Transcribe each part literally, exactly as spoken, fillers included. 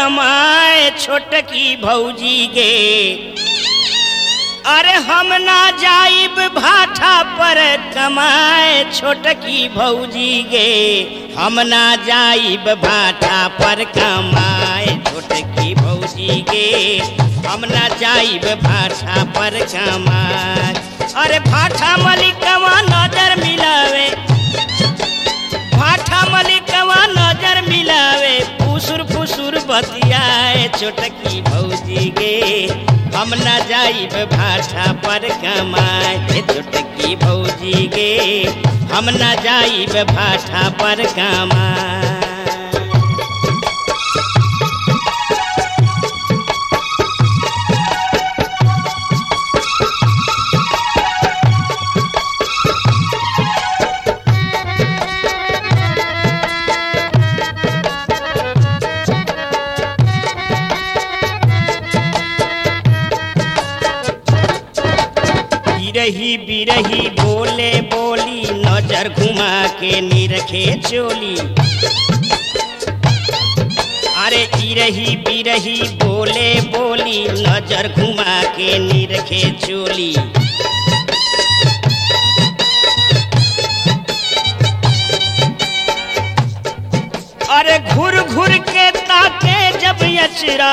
कमाए छोटकी भौजी गे। अरे हम ना जाइब भाठा पर कमाए छोटकी भौजी गे। हम ना जाइब भाठा पर कमाए छोटकी भौजी गे। हम ना जाइब भाठा पर कमाए। अरे भाठा मलिकवा नजर मिलावे, भाठा मलिकवा नजर मिलावे, फुसुर फुसुर बतियाए छोटकी भौजी गे। हम ना जाइब भाठा पर कमाए छोटकी भौजी गे। हम ना जाइब भाठा पर कमाए। बिरही बिरही बोले बोली, नजर घुमा के निरखे चोली। अरे इरही बिरही बोले बोली, नजर घुमा के निरखे चोली। अरे घुर घुर के ताके जब अचरा,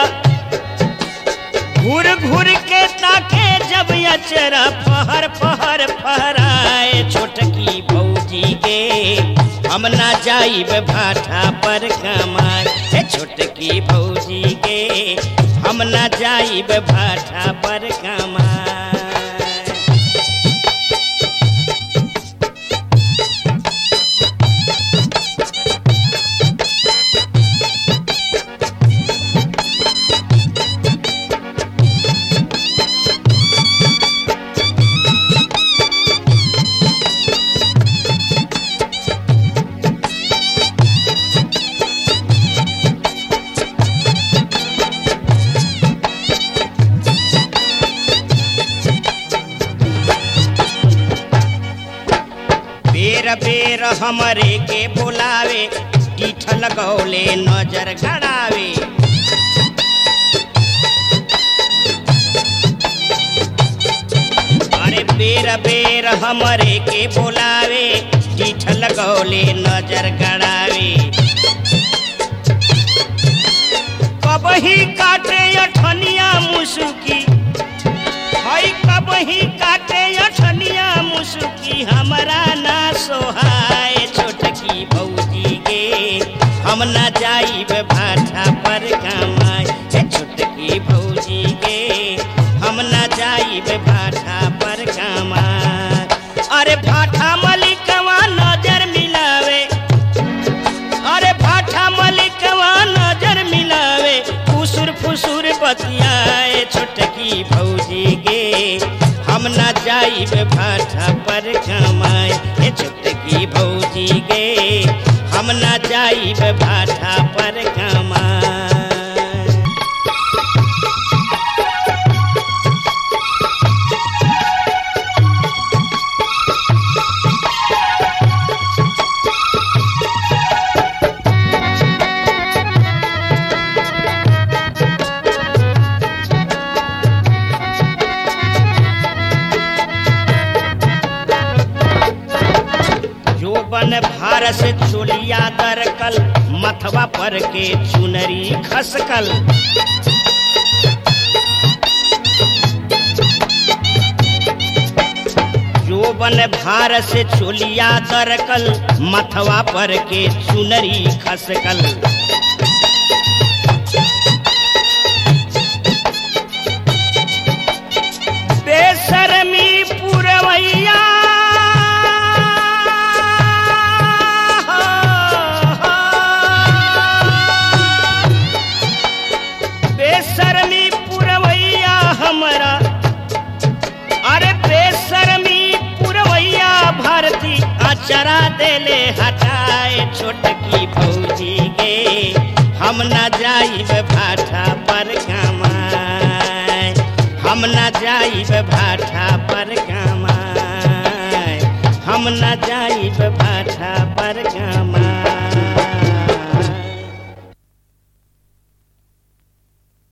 घुर घुर के ताके जब अचरा, पहर पहर फहराए छोटकी भौजी गे। हम ना जाइब भाठा पर कमाए छोटकी भौजी गे। हम ना जाइब भाठा पर कमाए। बेर बेर हमरे के बुलावे, टीठ लगौले नजर गड़ावे। अरे बेर बेर हमरे के बुलावे, टीठ लगौले नजर गड़ावे। कबही काटे अठनिया मुसुकी, हई कबही काटे अठनिया मुसुकी, हमरा ना सोहाए छोटकी भौजी गे। हम ना जाइब भाठा पर कमाए छोटकी भौजी गे। हम ना जाइब भाठा पर कमाए। अरे भाठा मलिकवा नजर मिलावे, अरे भाठा मलिकवा नजर मिलावे, फुसुर फुसुर बतियाए छोटकी भौजी गे। हम ना जाइब भाठा पर कमाए छोटकी भौजी गे। हम ना जाइब भाठा पर कमाए। बन भारस चोलिया दरकल, मथवा पर के चुनरी खसकल। जो बन भारस चोलिया दरकल, मथवा पर के चुनरी खसकल। बेशर्मी पुरवैया, बेशर्मी पुरवैया हमरा। अरे बेशर्मी पुरवैया भारती, अचरा देले हटाए छोटकी भौजी गे। हम ना जाइब भाठा पर कमाए। हम ना जाइब भाठा पर कमाए। हम ना जा